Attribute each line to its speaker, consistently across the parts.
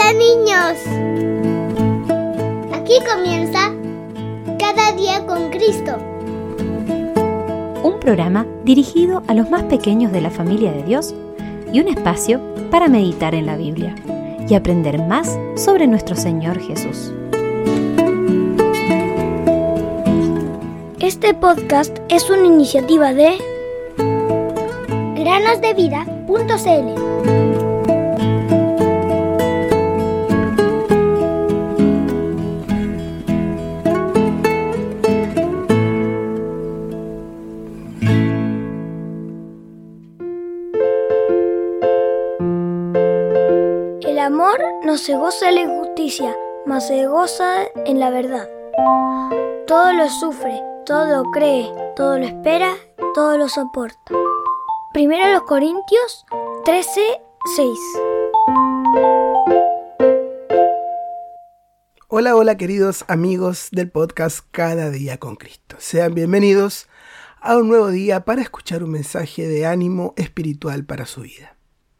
Speaker 1: Hola niños, aquí comienza Cada día con Cristo,
Speaker 2: un programa dirigido a los más pequeños de la familia de Dios y un espacio para meditar en la Biblia y aprender más sobre nuestro Señor Jesús.
Speaker 3: Este podcast es una iniciativa de
Speaker 1: granosdevida.cl.
Speaker 3: El amor no se goza en la injusticia, mas se goza en la verdad. Todo lo sufre, todo lo cree, todo lo espera, todo lo soporta. 1 Corintios 13:6.
Speaker 4: Hola queridos amigos del podcast Cada día con Cristo. Sean bienvenidos a un nuevo día para escuchar un mensaje de ánimo espiritual para su vida.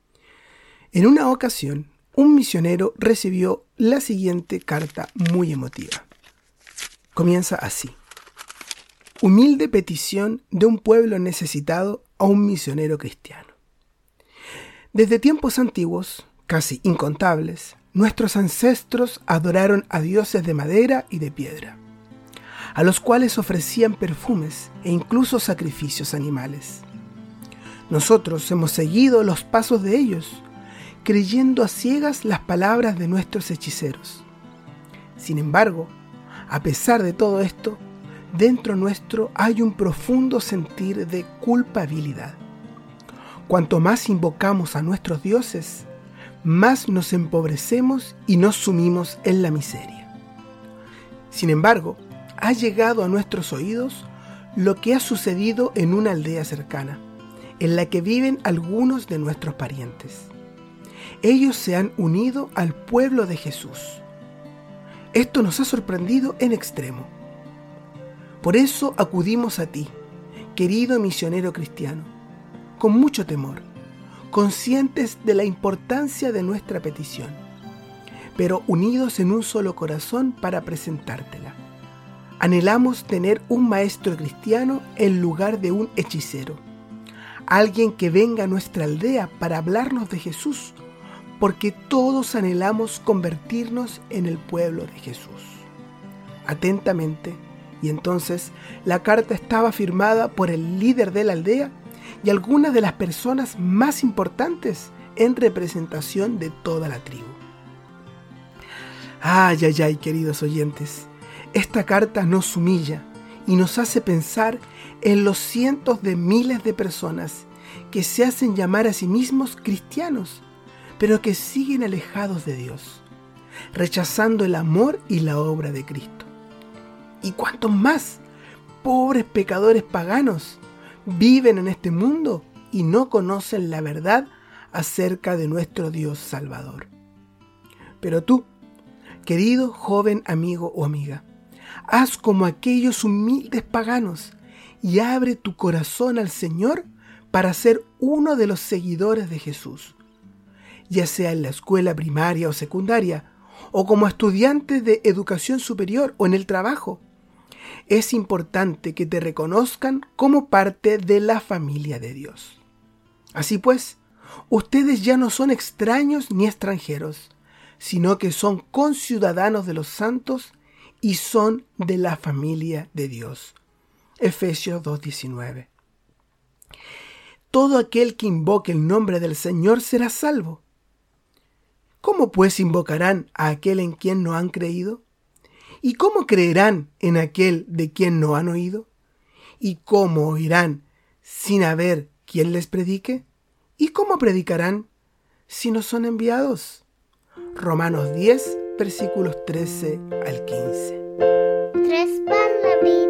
Speaker 4: En una ocasión, un misionero recibió la siguiente carta muy emotiva. Comienza así: humilde petición de un pueblo necesitado a un misionero cristiano. Desde tiempos antiguos, casi incontables, nuestros ancestros adoraron a dioses de madera y de piedra, a los cuales ofrecían perfumes e incluso sacrificios animales. Nosotros hemos seguido los pasos de ellos, creyendo a ciegas las palabras de nuestros hechiceros. Sin embargo, a pesar de todo esto, dentro nuestro hay un profundo sentir de culpabilidad. Cuanto más invocamos a nuestros dioses, más nos empobrecemos y nos sumimos en la miseria. Sin embargo, ha llegado a nuestros oídos lo que ha sucedido en una aldea cercana, en la que viven algunos de nuestros parientes. Ellos se han unido al pueblo de Jesús. Esto nos ha sorprendido en extremo. Por eso acudimos a ti, querido misionero cristiano, con mucho temor, conscientes de la importancia de nuestra petición, pero unidos en un solo corazón para presentártela. Anhelamos tener un maestro cristiano en lugar de un hechicero, alguien que venga a nuestra aldea para hablarnos de Jesús, porque todos anhelamos convertirnos en el pueblo de Jesús. Atentamente. Y entonces la carta estaba firmada por el líder de la aldea y algunas de las personas más importantes en representación de toda la tribu. Ay, queridos oyentes, esta carta nos humilla y nos hace pensar en los cientos de miles de personas que se hacen llamar a sí mismos cristianos, pero que siguen alejados de Dios, rechazando el amor y la obra de Cristo. ¿Y cuántos más pobres pecadores paganos viven en este mundo y no conocen la verdad acerca de nuestro Dios Salvador? Pero tú, querido joven amigo o amiga, haz como aquellos humildes paganos y abre tu corazón al Señor para ser uno de los seguidores de Jesús, ya sea en la escuela primaria o secundaria, o como estudiante de educación superior o en el trabajo. Es importante que te reconozcan como parte de la familia de Dios. Así pues, ustedes ya no son extraños ni extranjeros, sino que son conciudadanos de los santos y son de la familia de Dios. Efesios 2:19. Todo aquel que invoque el nombre del Señor será salvo. ¿Cómo pues invocarán a aquel en quien no han creído? ¿Y cómo creerán en aquel de quien no han oído? ¿Y cómo oirán sin haber quien les predique? ¿Y cómo predicarán si no son enviados? Romanos 10, versículos 13 al 15.
Speaker 1: 3 palabritas.